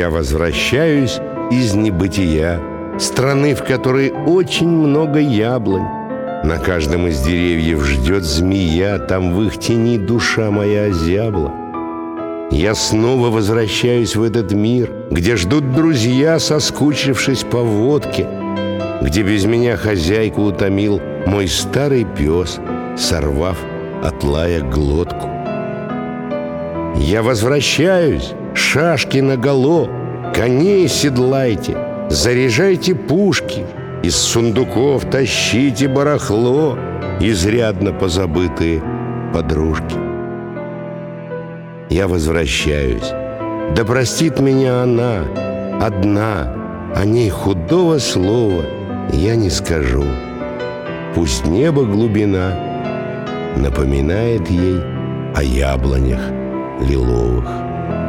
Я возвращаюсь из небытия, страны, в которой очень много яблонь. На каждом из деревьев ждет змея, там в их тени душа моя озябла. Я снова возвращаюсь в этот мир, где ждут друзья, соскучившись по водке, где без меня хозяйку утомил мой старый пес, сорвав от лая глотку. Я возвращаюсь, шашки наголо, коней седлайте, заряжайте пушки, из сундуков тащите барахло, изрядно позабытые подружки. Я возвращаюсь, да простит меня она, одна, о ней худого слова я не скажу. Пусть небо глубина напоминает ей о яблонях лиловых.